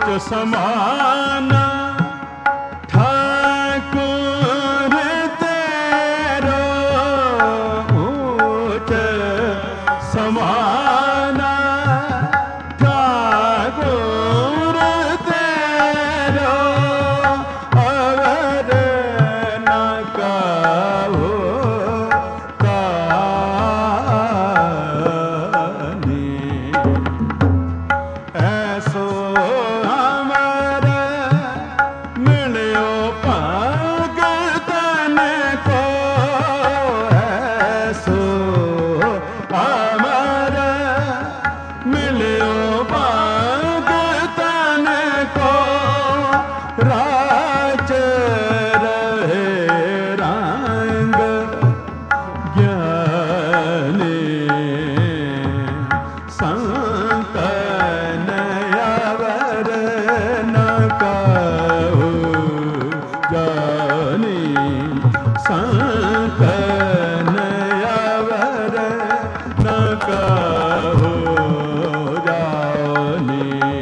समाना ठाकुर तेरो ऊंच समाना ठाकुर तेरो अवर न काहू कानी ऐसो राज रहे रंग ज्ञानी संतन अवर न कहू जानी संतन अवर न कहू जानी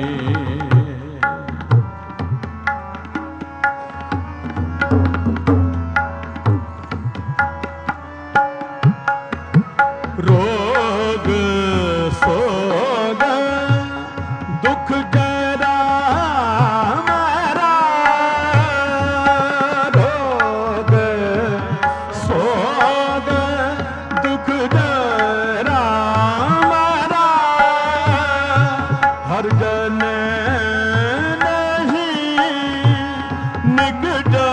रोग सोग दुख जरा मरा रोग सोग दुख जरा मरा हर जन नहीं निगटा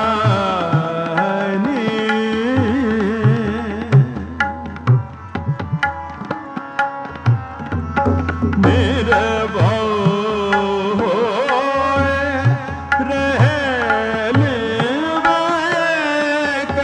निर्भव रहे निर्भव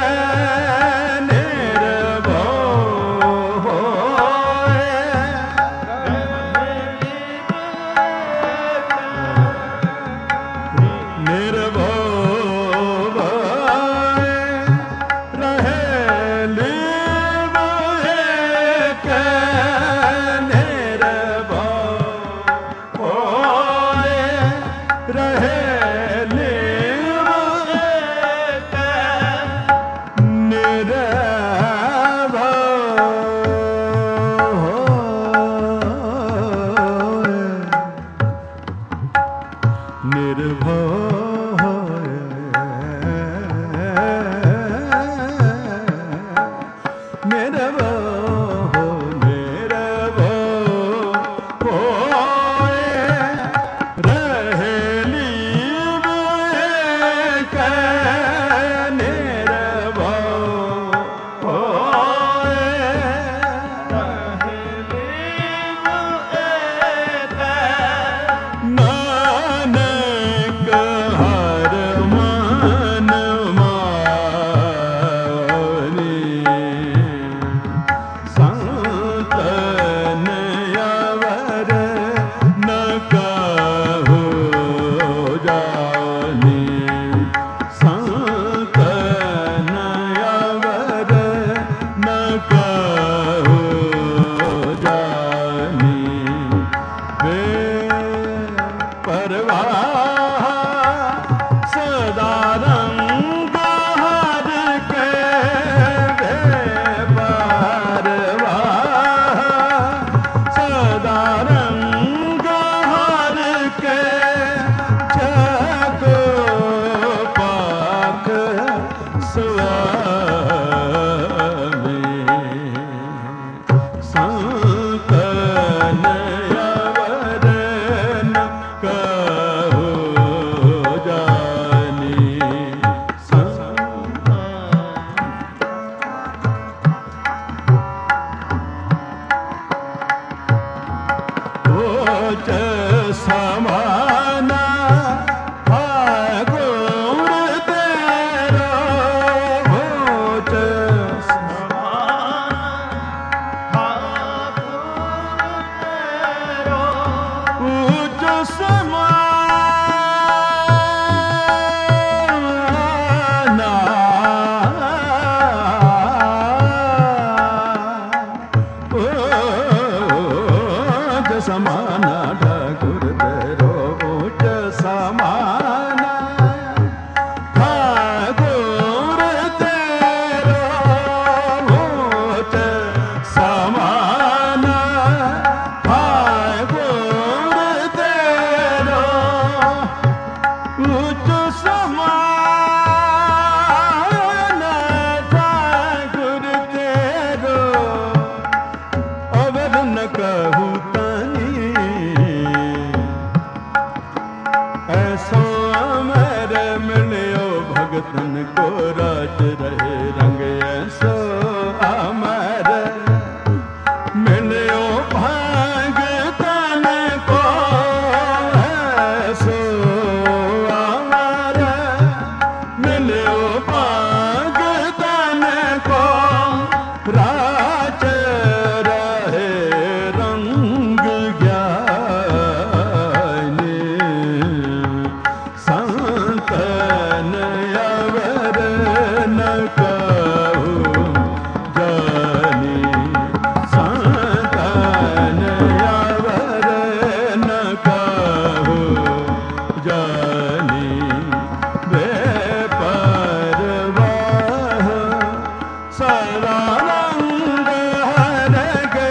सदानंद हर के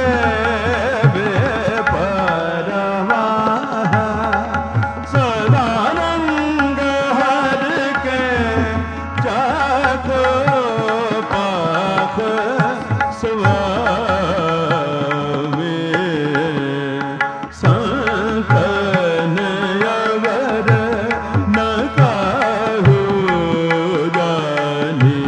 बेपरवाह सदानंद हर के जाको पाख स्वामी संतन अवर न काहू जानी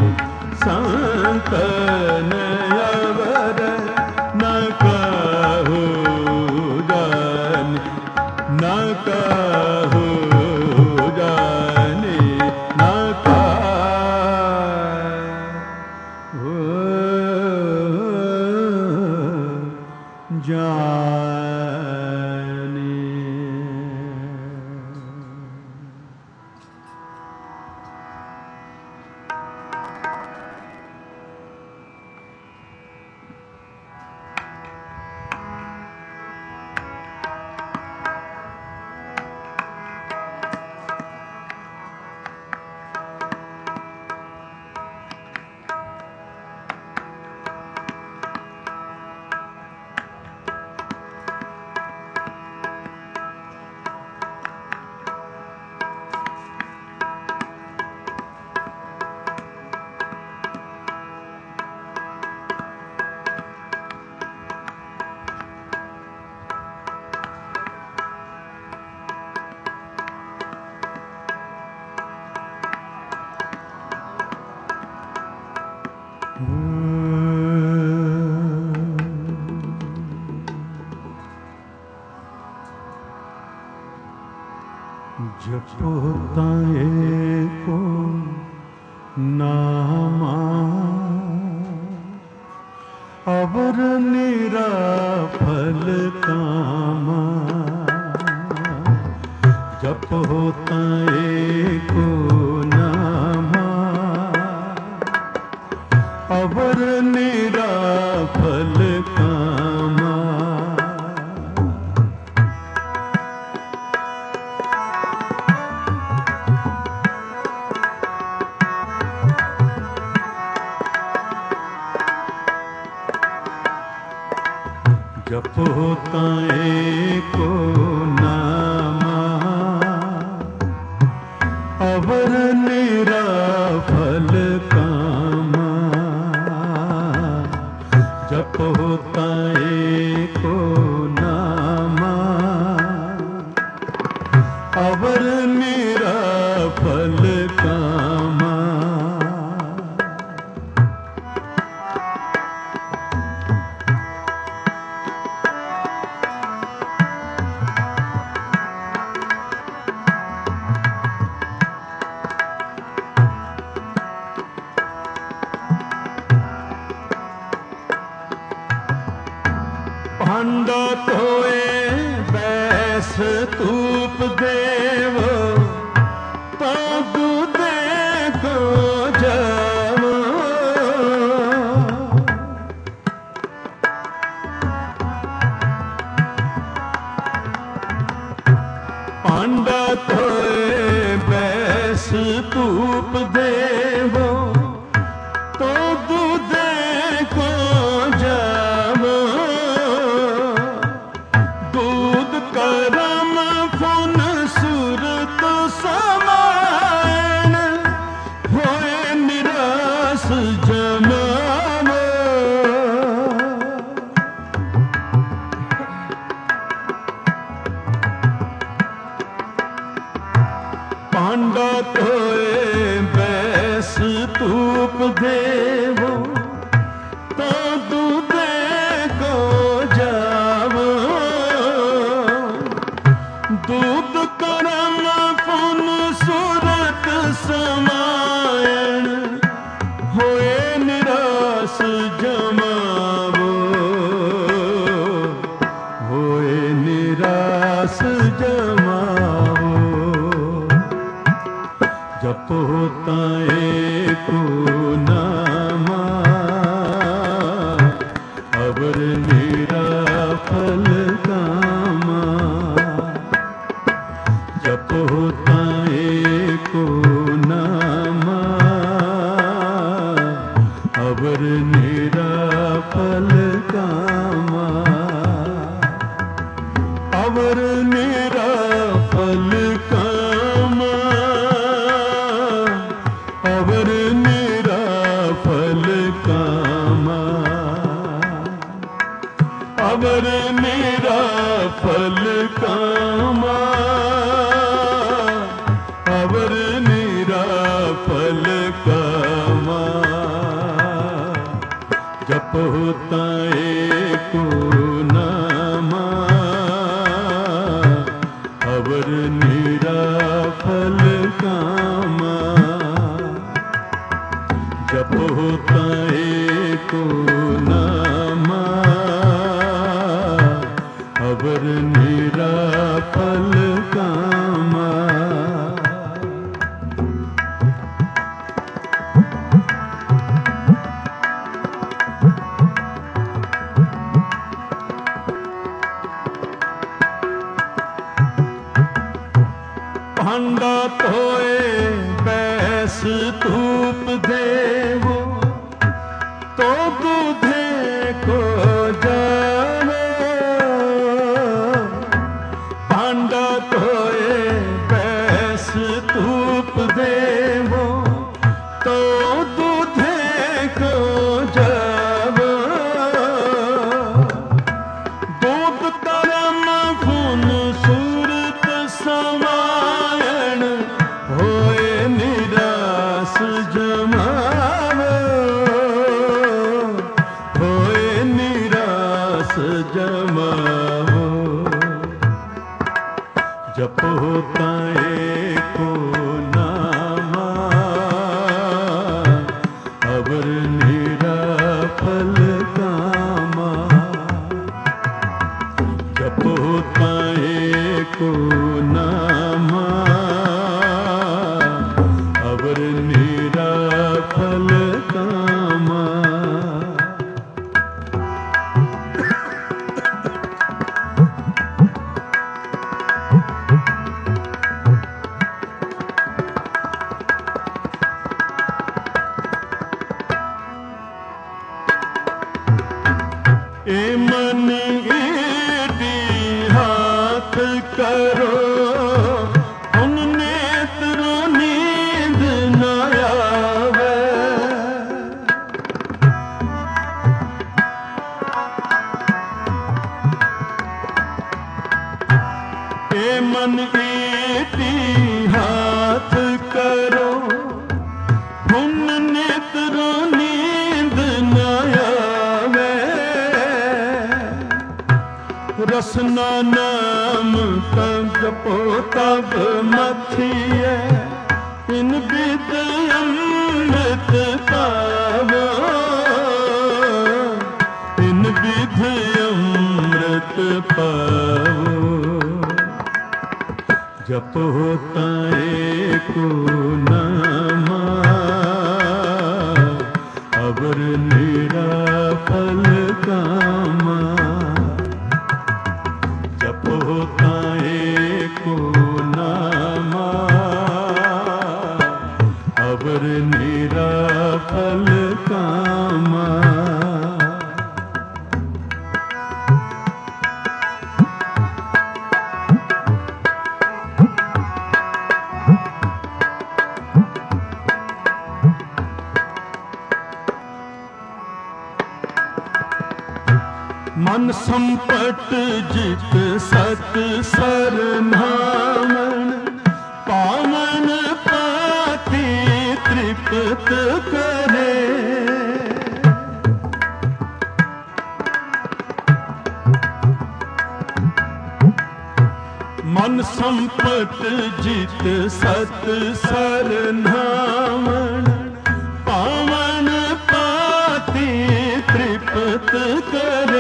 संतन अवर न काहू जानी न काहू जानी न काहू जानी। जपो ताए को नामा अवर निरा फल कामा जपो ताए को नामा अवर निरा फल कामा। जपो ताए को नामा अवर निरा फल कामा जपो ताए को नामा अवर निरा फल कामा। भांडो तोए बैस तूप देव तो दूधे को जब भांडो तोए बैस तूप देव तो दूधे को जब करम फुन सुरत समायण होए निरास जमाव पांडा तोए बैस तूप देवो तो दूधे को जावो दूध करम पुन सुरत समायण होए निरास जमावो होए निरास जमावो। जपो ताए को नामा अवर निरा फल कामा, अवर निरा फल कामा, अवर निरा फल कामा, अवर निरा फल कामा, अवर निरा फल कामा। जपो ताए को नामा, अवर निरा फल कामा। जपो ताए को नामा, अवर निरा फल कामा। भांडा धोए बैस धूप देवो, तो दूधे को जावे। भांडा धोए बैस धूप देवो, तो दूधे को जावे। दूध करम फून सूरत समायण, होए निरास जमावो, होए निरास जमावो। जपो ताए को नामा, अवर निरा फल कामा। जपो ताए को नामा, अवर निरा फल कामा। ए मन ईडी हाथ करो, उन नेत्रों नींद न आवे। ए मन ईडी हाथ करो, उन नेत्रों नींद न आवे। रसना नाम तब जपो तब मथिए, इन विद अमृत पावो, इन विध अमृत पावो। जपो ताए को नामा, अवर निरा फल कामा। जपो ताए को नामा, अवर निरा फल कामा। मन संपट जित सत सरनामन, पावन पाति तृप्त करे। मन संपट जित सत सरनामन, पावन पाति तृप्त करे।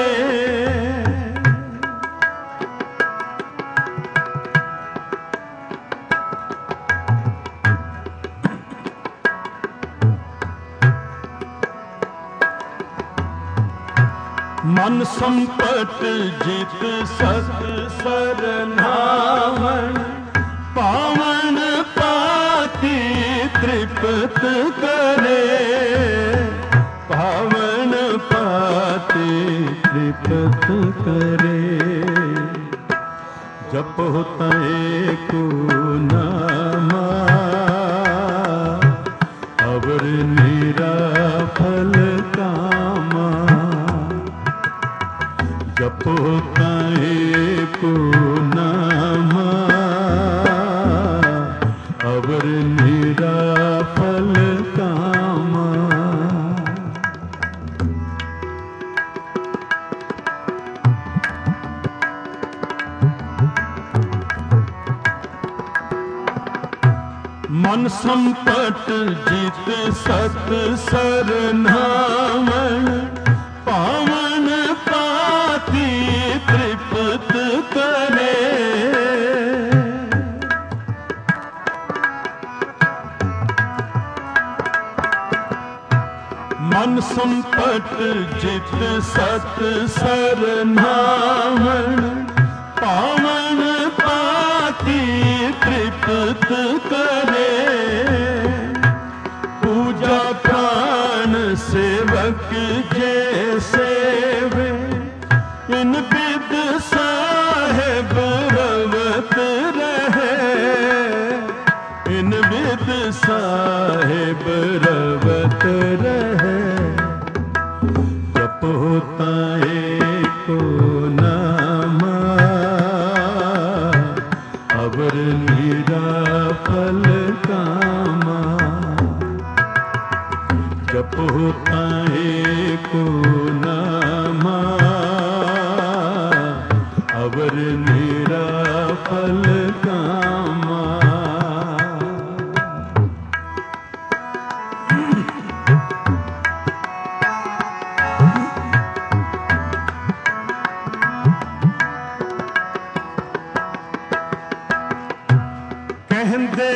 मन संपट जित सत सरनामन, पावन पाति तृप्त करे। तृप्त करे। जपो एको नामा अवर निरा फल कामा। जपो एको नामा अवर निरा फल कामा। मन संकट जीत सत सरनामन। पावन पाति तृप्त करे। मन संकट जीत सत सरनामन। पावन पाति तृप्त करे। पूजा प्राण सेवक जे सेवे। इन बिद साहेब रवत रहे। इन बिद साहेब रवत रहे। जपो एको नामा अवर निरा फल कामा। जपो एको नामा अवर निरा फल कामा। कहंदे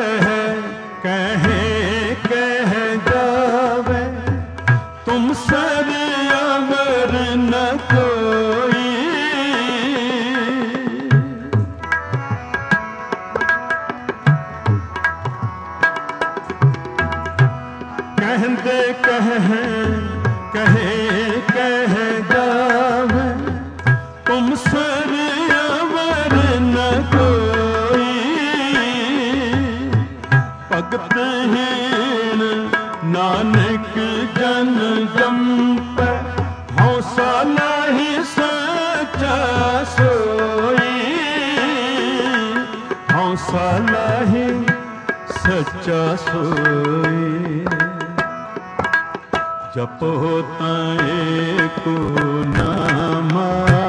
कह जावे। तुम सर अवर न कोई। कहंदे कह जावे। तुम सर अवर न कोई। भगत हीन नानक जन जंप। हौसला ही सच्चा सोई। हौसला ही सच्चा सोई। जपो एको नामा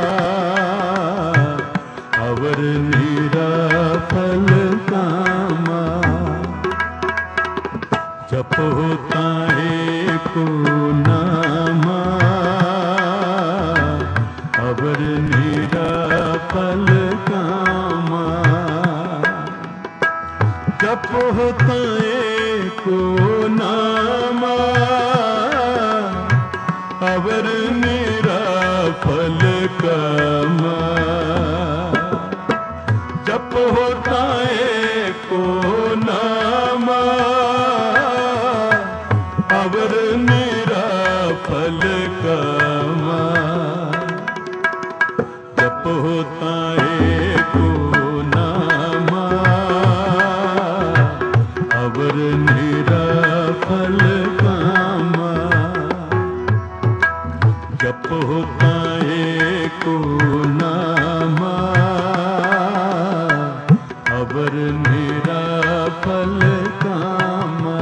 अवर निरा फल कामा। जपो एको नामा अवर निरा फल कामा। जपो एको नामा अवर निरा फल कामा। जपो एको नामा अवर निरा फल कामा। जपो एको नामा अवर निरा फल कामा। जपो एको नामा अवर निरा फल कामा।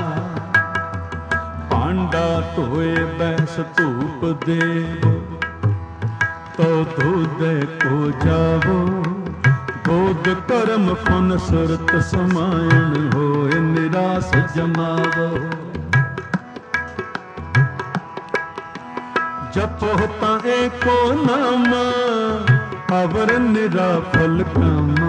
पांडा तोए बैस धूप देवो। तो दूध को जावो। बोध कर्म पुन सुरत समायण होए निराश जमावो। जपो एको नामा अवर निरा फल कामा।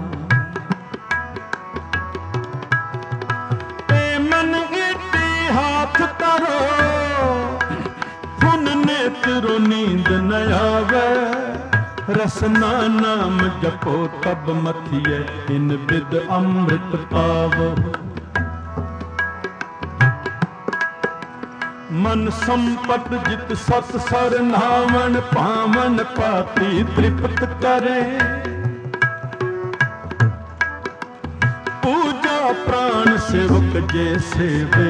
मन इटी हाथ करो। फुन नेत्रो नींद न आवे। रसना नाम जपो तब मथिए। इन बिद अमृत पावो। मन संपत जित सत सर नावन पावन पाती तृप्त करे। पूजा प्राण सेवक जे सेवे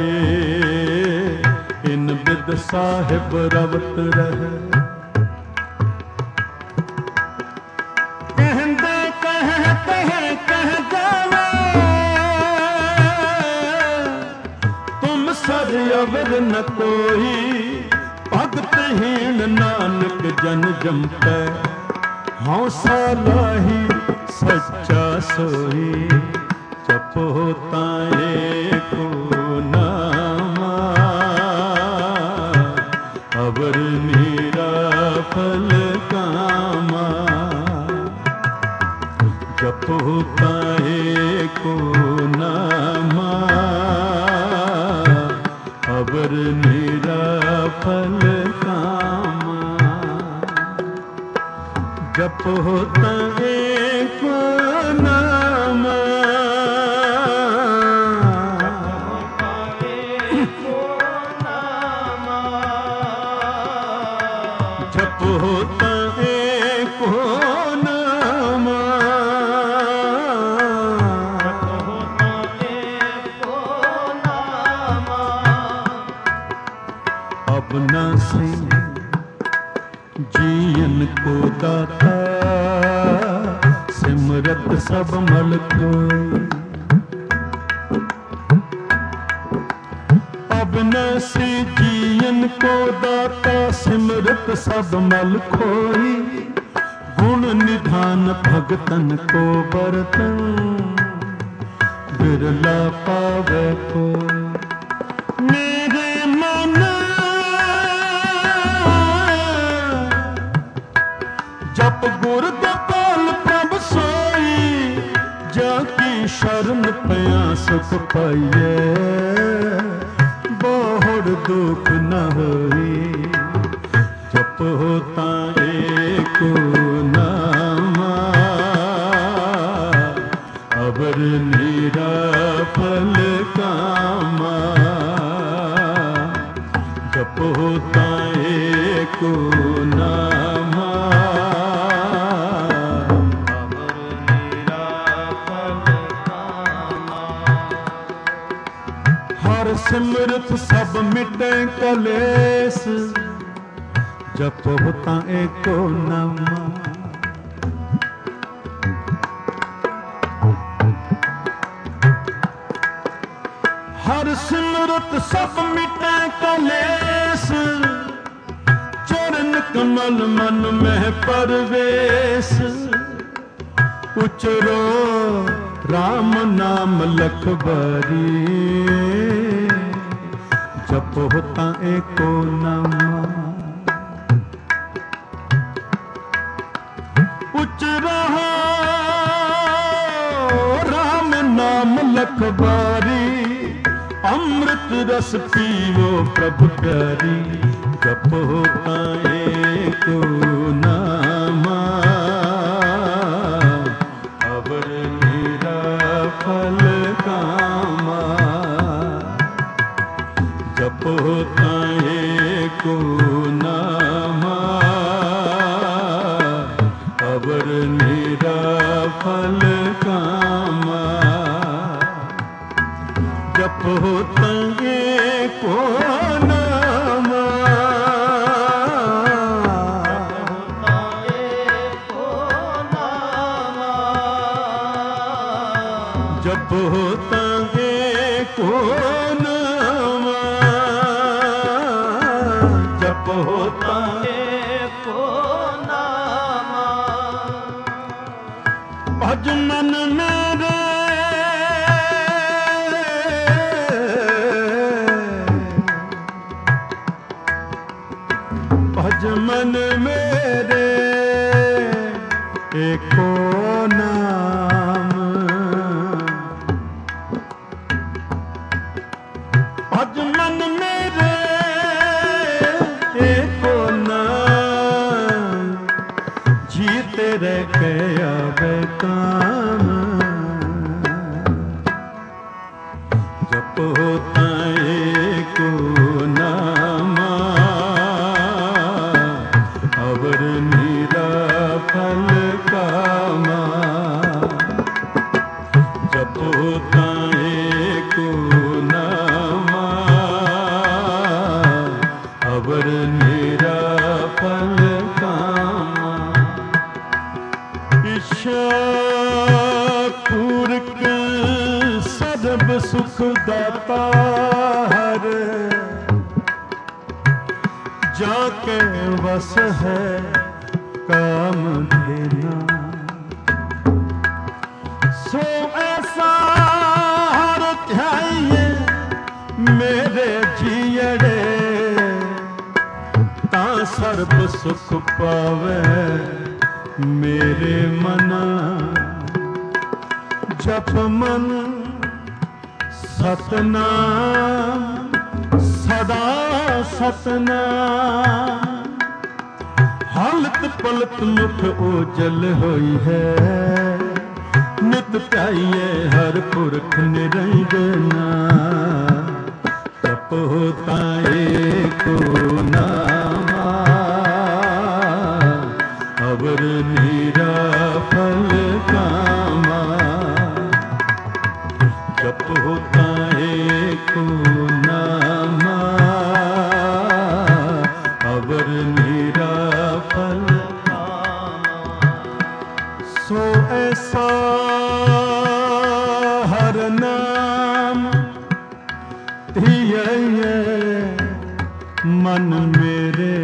इन बिद साहिब रवत रहे। कहते कह जावे तुम सर अवर न कोई। भगत हीन नानक जन जमपै हौसा लाही सच्चा सोई। जपो ताए को नामा अवर मेरा फल कामा। जपो ताए को नामा अवर मेरा फल कामा। जपो ताए को नामा जीवन को दाता सिमरत सब मल कोई। अब न से जीवन को दाता सिमरत सब मल खोई। गुण निधान भगतन को बरतन बिरला पावे कोई। मेरे मन जप गुर गोपाल प्रभ सोई। जाकी शरण पया सुख पाइए बहुड़ दुख न होई। जपो ताए को नामा अवर मेरा फल कामा। जपो ताए को नामा सिमरत सब मिटे कलेस। जपो ताए को नामा हर सिमरत सब मिटे कलेस। चरण कमल मन में परवेश। उचरो राम नाम लखबारी। जपो ताए को नामा उचरो राम नाम लखबारी। अमृत रस पीवो प्रभु प्यारी। जपो ताए को नामा अवर मेरा फल कामा। जपो ताए को नामा अवर मेरा फल कामा। जपो ताए को नामा जपो ताए को नामा। जपो ताए को नामा भज मन मेरे। भज मन मेरे एको नाम। भज मन मेरे एको नाम। जीते रह गया बेकाम। जपो ताए को नाम अवर मेरा फल कामा। ईशा पूरक सर्ब सुख दाता हर, जाके वस है काम देना। सो ऐसा हर ध्याइए मेरे जियड़े, ता सर्ब सुख पावे मेरे मना। जप मन सतनाम सदा सतनाम, हालत पलत मुख ओजल होई है। नित प्याइए हर पुरख निरंजना, तप होता एको नामा। अवर मेरा फल कामा, जप होता एको नामा। अवर मेरा फल कामा। सो ऐसा हर नाम धिये मन मेरे,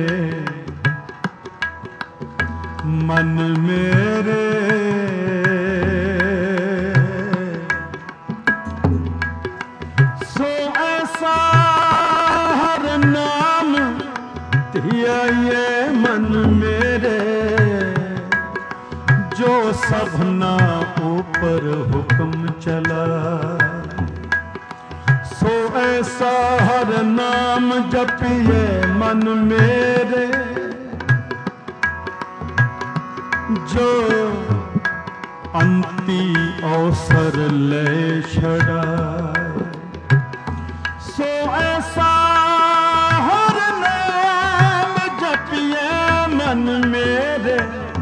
मन मेरे। सो ऐसा हर नाम धिये मन मेरे, जो सबना ऊपर हुक्म चला। सो ऐसा हर नाम जपिए मन मेरे, जो अंती अवसर ले छड़ाए। सो ऐसा हर नाम जपिए मन मेरे,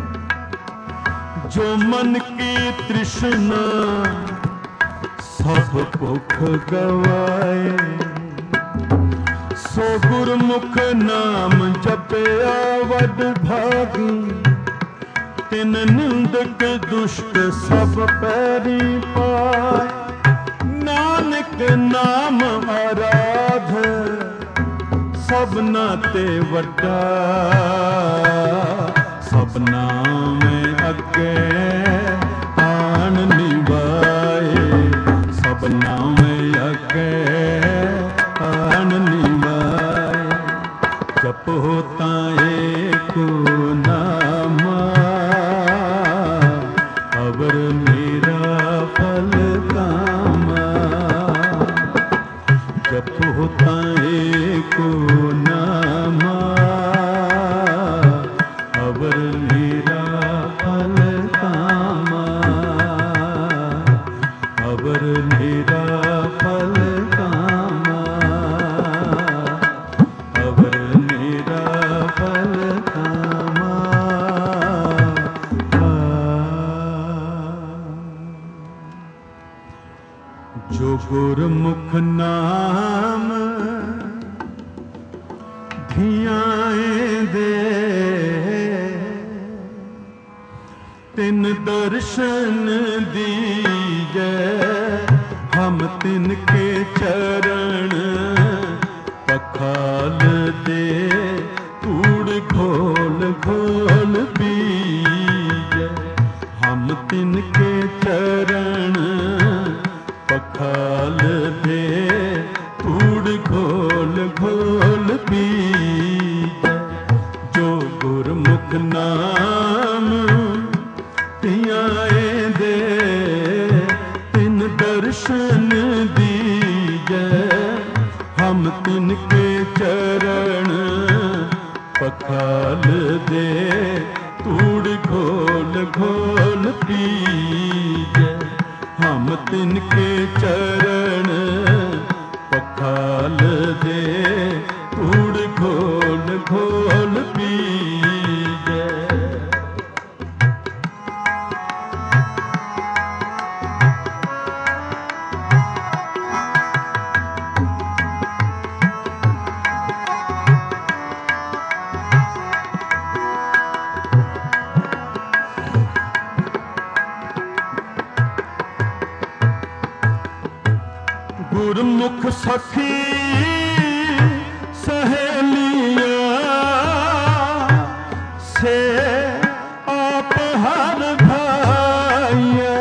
जो मन की तृष्णा सब भुख गवाए। सो गुरमुख नाम जपया वड भागी, तिन निंदक दुष्ट सब पैरी पाए। नानक नाम आराध सबना ते वड्डा, सबना में अगे आन निभाए। सबना में अगे आन निभाए। जप होता एको नामा, अवर मेरा फल कामा। जप होता एको नामा, अवर मेरा फल कामा। अवर मेरा फल कामा। अवर मेरा फल कामा। जो गुरमुख नाम धियाए दे, तिन दर्शन दीजे। हम तिनके चरण पखाल दे, कूड़ घोल घोल बीजे। हम तिनके चरण पखाल दे, कूड़ घोल घोल बीजे। जो गुरमुख नाम धियाए दे, तिन दर्शन दीजे। हम तिनके चरण पखाल दे, कूड़ घोल घोल पीजे। हम तिनके चरण पखाल दे, कूड़ घोल घोल पीजे। ਗੁਰਮੁਖ ਸਖੀ ਸਹੇਲੀਆਂ ਸੇ ਆਪ ਹਰ ਭਾਈਆ।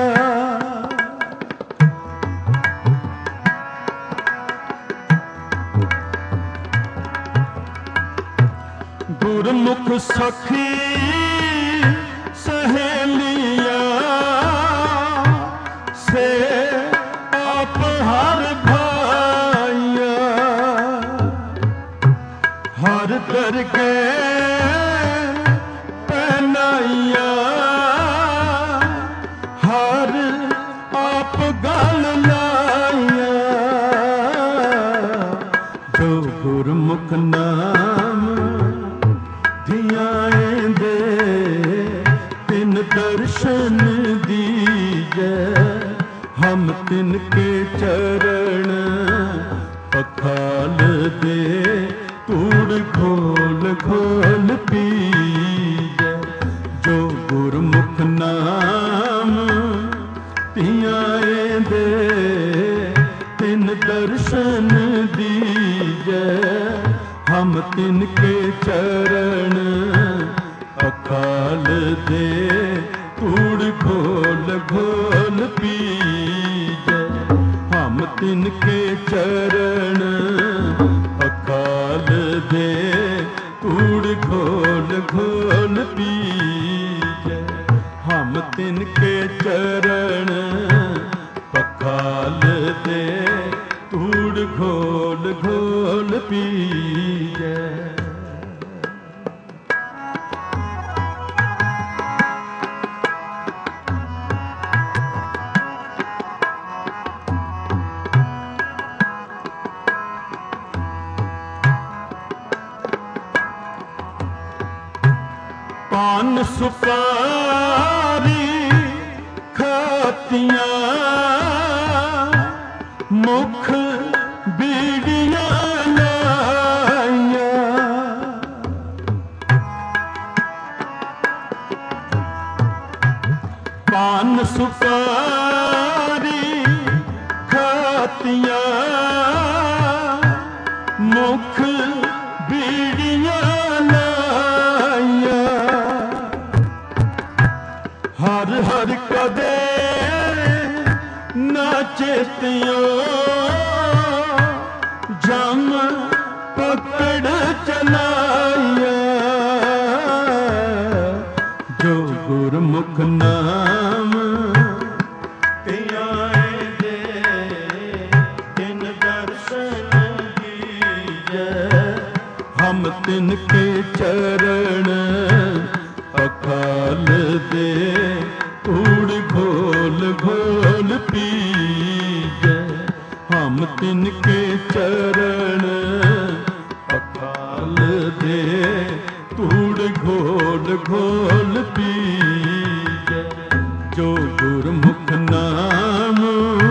ਗੁਰਮੁਖ ਸਖੀ ਸਹੇਲੀਆਂ ਸੇ ਆਪ ਹਰ ਭਾਈਆ। ਹਰ ਦਰਗੇ ਪਹਿਨਾਈਆਂ ਹਰ ਆਪ ਗਲ ਲਾਈਆਂ। ਜੋ ਗੁਰਮੁਖ ਨਾਮ धियाएं दे तिन दर्शन दीजै। हम तिनके चरण पखाल दे तूड़ घोल घोल पीजै। जो गुरमुख नाम धियाएं दे तिन दर्शन दीजै। हम तिनके चरण अकाल दे तूड़ घोल घोल पीजै। हम तिनके चरण अकाल दे तूड़ घोल घोल पीजै। हम तिनके चरण अकाल दे तूड़ घोल घोल पीजै। पान सुपारी खातियां मुख बीड़ियां लाइया। पान सुपारी खातियां मुख बीड़ियां लाइया। हर हर कदे ना चेतियो जम पकड़ चलाया। जो गुरमुख नाम धियाएं दे तिन दर्शन दीजै। हम तिनके चरण अकाल दे तूड़ घोल घोल पीजै। हम तिनके चरण अकाल दे तूड़ घोल घोल पीजै। जो गुरमुख नाम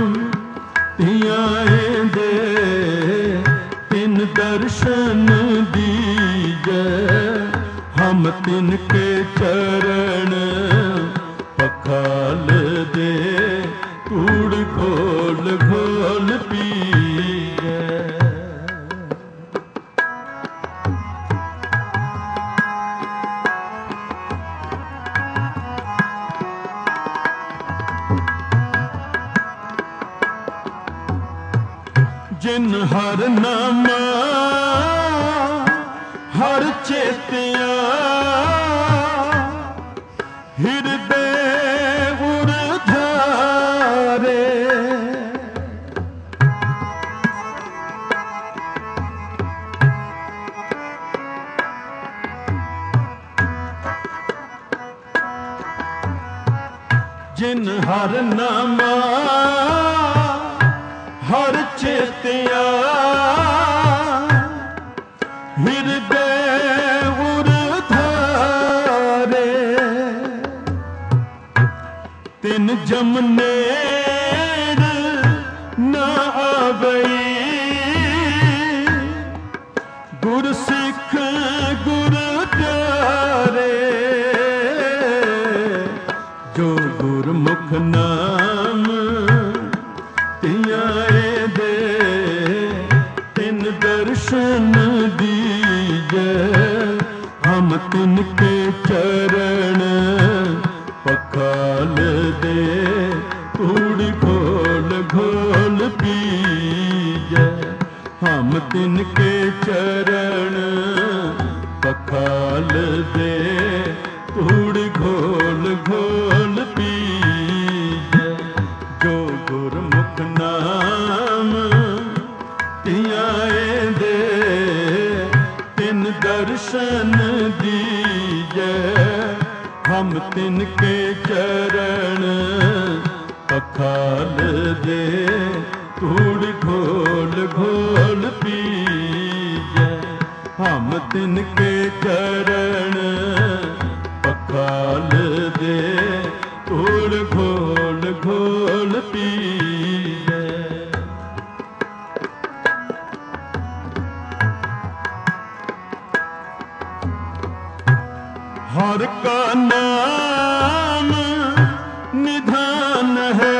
धियाएं दे तिन दर्शन दीजै। हम तिनके चरण पखाल दे तूड़ घोल घोल पीजै। जिन हर नामा हर चेतिया हिरदे उर धारे। जिन हर नामा हर चेतिया हिरदे उर धारे। तिन जमनेर न आवई गुर सिख गुर प्यारे। जो गुरमुख नाम धियाएं दे तिनके चरण पखाल दे, धूड़ घोल घोल पीजै। हम तिनके चरण पखाल दे, धूड़ घोल घोल पीजै। जो गुरमुख नाम धियाए दे, तिन दर्शन दीजै। हम तिनके चरण पखाल दे, धूड़ घोल घोल पीजै। हम तिनके चरण पखाल दे, धूड़ घोल घोल पीजै। हर का नाम निधान है,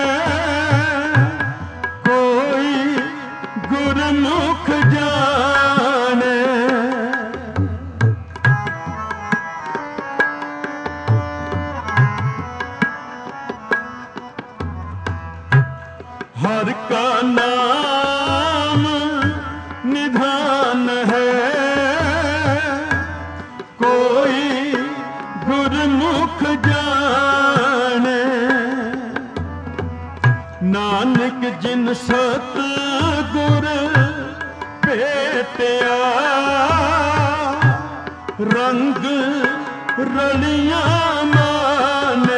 कोई गुरमुख जाने। हर का नाम निधान है, कोई गुरमुख जाने। नानक जिन सतगुर भेटिया, रंग रलियां माने।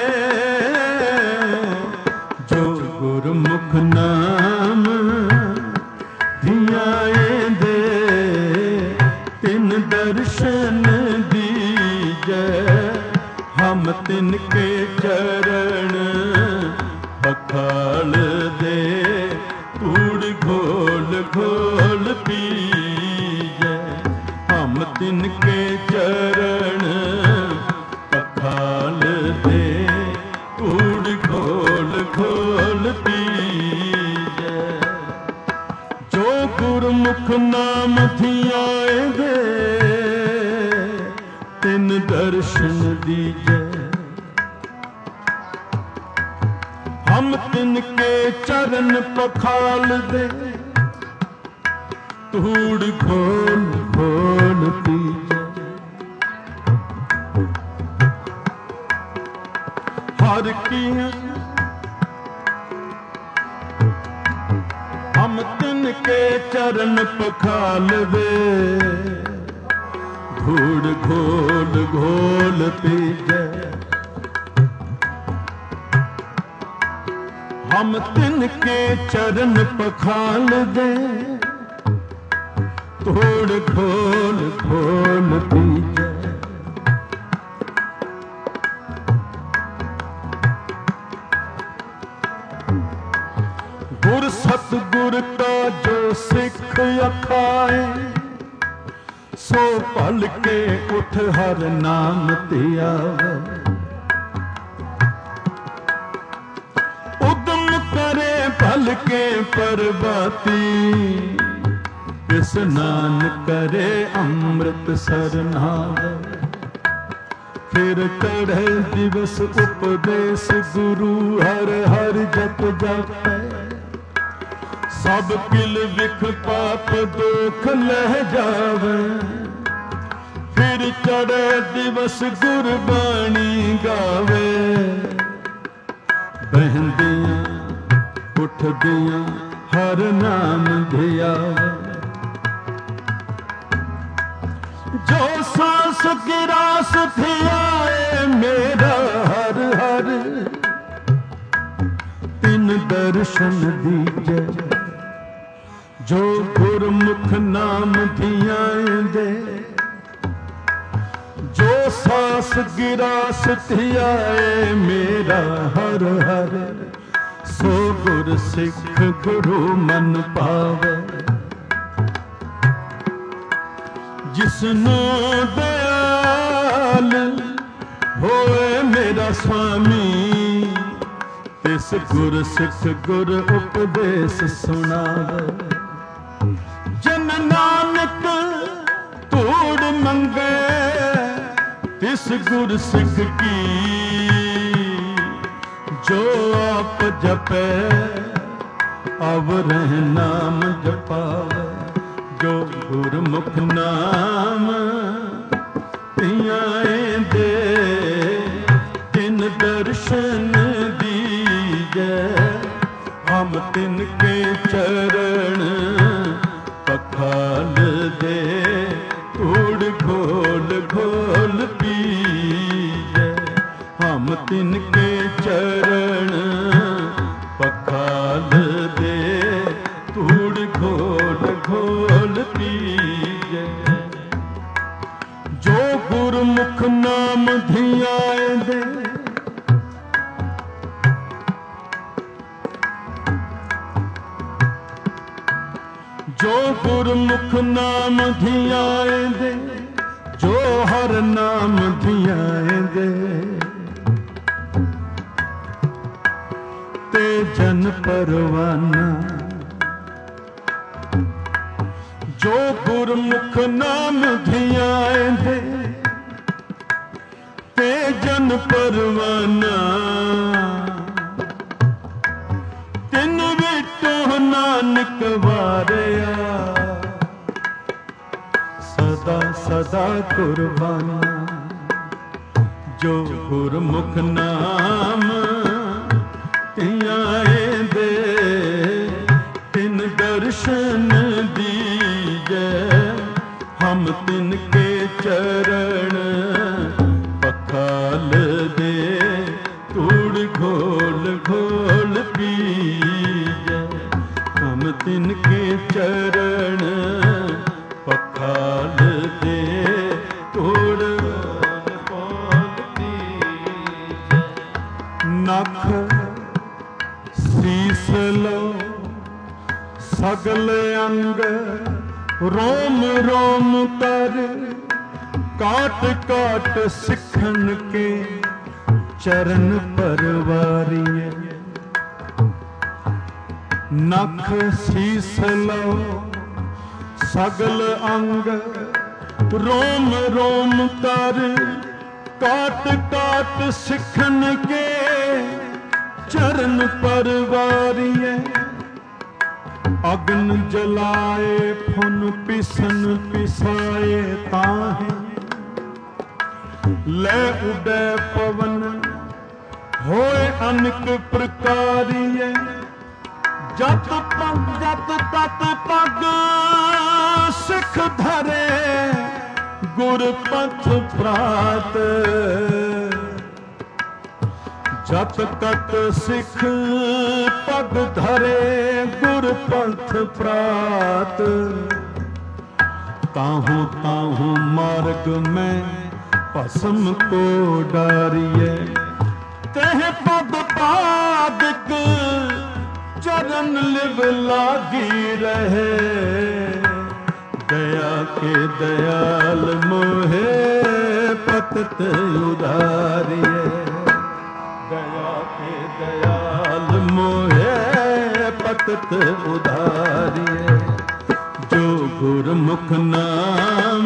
जो गुरमुख नाम धियाए दे, तिन दर्शन दीजै। हम तिनके चरण पखाल दे, धूड़ घोल घोल पीजै। हम तिनके चरण पखाल दे, धूड़ घोल घोल पीजै। जो गुरमुख नाम धियाए दे, तिन दर्शन दीजै। हम तिनके चरण पखाल दे, धूड़ घोल घोल पीजै। हर की हम तिनके चरण पखाल दे, धूड़ घोल घोल पीजै। हम तिनके चरण पखाल दे, धूड़ घोल घोल पीजै। गुर सतगुर का जो सिख अखाए, सो पल के उठ हर नाम धियावै। उदम करे पल के परबाती, स्नान करे अमृत सरनावै। फिर चढ़े दिवस उपदेश गुरु, हर हर जप जापै। सब किल विख पाप दुख लह जावे। फिर चढ़े दिवस गुरबाणी गावे। बहंदियां उठदियां हर नाम धियावे। जो सांस गिरास धियाए मेरा हर हर, तिन दर्शन दीजै। जो गुरमुख नाम धियाए दे, जो सांस गिरास धियाए मेरा हर हर। सो गुर सिख गुरु मन पावे। जिसनु दयाल होए मेरा स्वामी, तिस गुर सिख गुर उपदेश सुनावे। जन नानक तूड़ मंगे तिस गुर सिख की जो आप जपे अवरह नाम जपावे जो गुरमुख नाम धियाए दे तिन दर्शन दीजे हम तिनके चरण पखाल दे धूड़ घोल घोल पीजे हम तिनके चरण पखाल दे धूड़ घोल घोल पीजे जो गुरमुख नाम धियाए दे जो गुरमुख नाम धियाए दे जो हर नाम धियाए दे ते जन परवाना जो गुरमुख नाम धियाए दे ते जन परवाना तिन विटो नानक वारिया सदा सदा कुर्बाना जो गुरमुख नाम धियाए दे तिन दर्शन दीजे हम तिनके चरण पखाल दे धूड़ घोल घोल पीजे हम तिनके चरण पखाल दे धूड़ घोल पीजे नख सीस लो सगल अंग रोम रोम तर काट काट सिखन के चरण परवारिए नख सीस लो सगल अंग रोम रोम तर काट काट सिखन के चरण परवारिए अग्न जलाए फुन पिसन पिसाए ताहे ले उडे पवन होए अनेक प्रकारिए जत तत पग सिख धरे गुरपथ प्रात जत तत सिख पग धरे गुरपथ प्रात ताहू ताहू मार्ग में भस्म को डारिए तह पद पादक चरण लिव लागी रहे दया के दयाल मोहे पतत उदारिए दया के दयाल मोहे पतत उदारिए जो गुरमुख नाम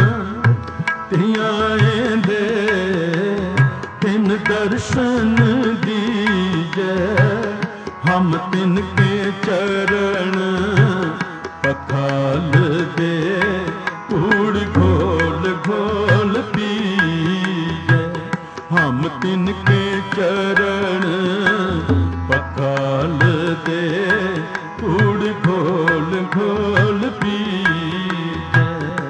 धियाए दे तिन दर्शन दीजे हम तिनके चरण पखाल दे धूड़ घोल घोल पीजे हम तिनके चरण पखाल दे धूड़ घोल घोल पीजे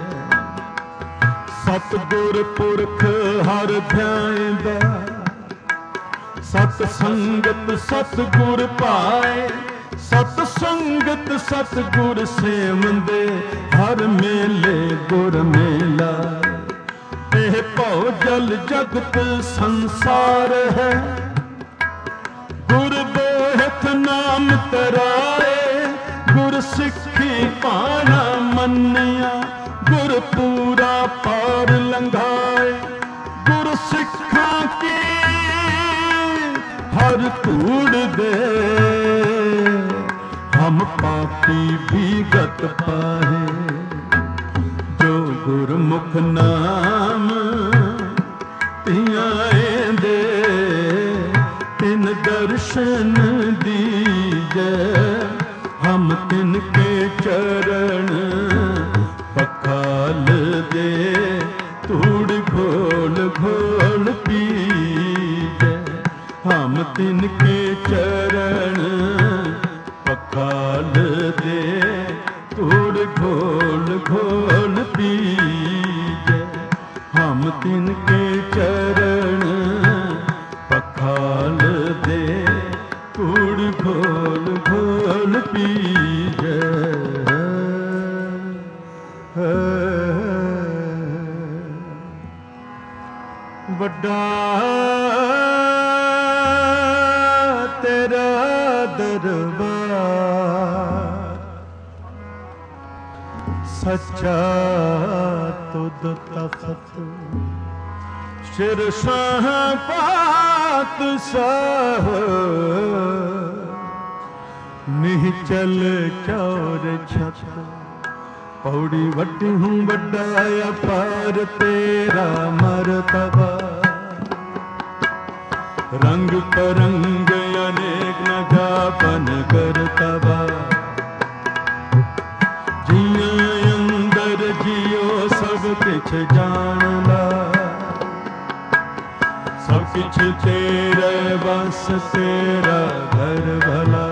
सतगुर पुरख हर ध्याएंदा सत संगत सतगुर पाए सत संगत सतगुर सेवंदे हर मेले गुर मेला एह भव जल जगत संसार है गुर बोहत नाम तराए गुर सिੱਖੀ पाना मन्निया गुर पूरा पार लंघाए गुर सिੱਖਾਂ की हर धूड़ दे हम पापी भी गत पाए जो गुरमुख नाम दर्शन दीजे, हम तिनके चरण पखाल दे, धूड़ घोल घोल पीजे, हम तिनके चरण पखाल दे, धूड़ घोल घोल पीजे, हम तिनके चरण पखाल दे, धूड़ घोल घोल पीजे। बड़ा तेरा दरबार, सच्चा तुद तखत, शिरसां पातशाह, निहचल चौर छत, पौड़ी वड्डी हूँ बड़ा अपार तेरा मरतबा, रंग परंग अनेक न जापन करतबा, जिया अंदर जियो सब किछ जानला, सब किछ तेरे बस तेरा घर भला,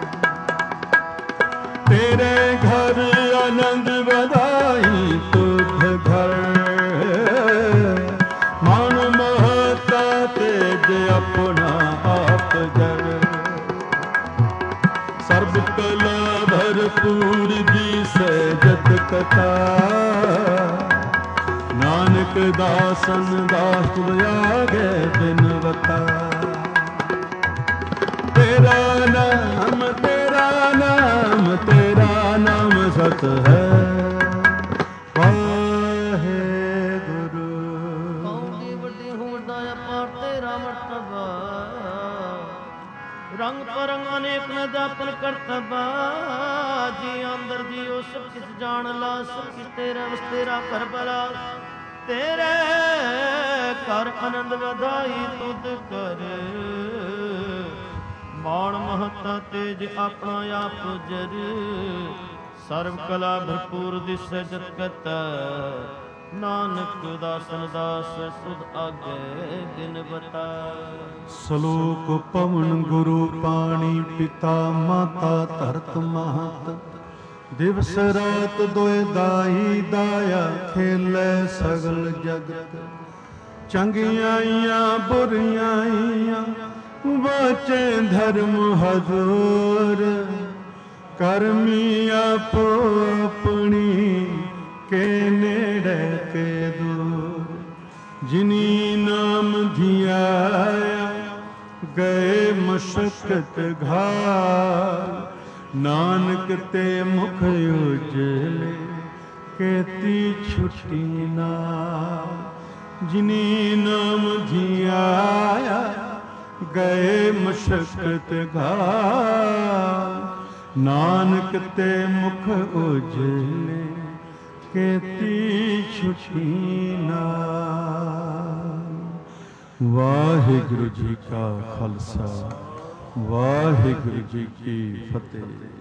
तेरे घर आनंद बधाई तुझ घर, मान महता तेज अपना आप जर, सर्ब कला भरपूर दी सहजत कथा, नानक दासन दास आगे बिनवता, तेरा नाम तेरा नाम तेरा नाम सत है, वाहे गुरु। कौड़ी बड़ी हूँ दया पार तेरा मर्तबा, रंग परंग अनेक न जापन करतबा, जी अंदर जियो सब किस जान ला, सब किस तेरा बस तेरा कर भला, तेरे कर आनंद बधाई तुद कर, मान महता तेज अपना आप जर, सर्व कला भरपूर दिसै जत कत, नानक दासन दास तुद आगे दिन बता। श्लोक पवन गुरु पाणी पिता माता धरत महत, दिवस रात दोए दाई दाया, खेलै सगल जगत, चंगियाइयां बुरियाइयां बाचे धर्म हजूर, करमी आपो अपनी के नेड़े के दूर, जिनी नाम धियाया गए मशक्कत घाल, नानक ते मुख उजले केती छुट्टी नाल, जिनी नाम धियाया गए मशक्कत घाल, नानक ते मुख उजले केती छुट्टी नाल। वाहिगुरु जी का खालसा, वाहिगुरु जी की फतेह।